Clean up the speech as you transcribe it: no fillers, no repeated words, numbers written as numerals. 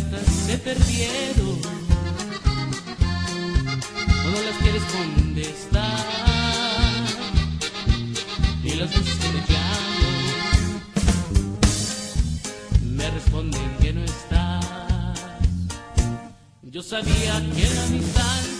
cartas se perdieron, o no las quieres contestar, y las veces que te llamo me responden que no estás. Yo sabía que la amistad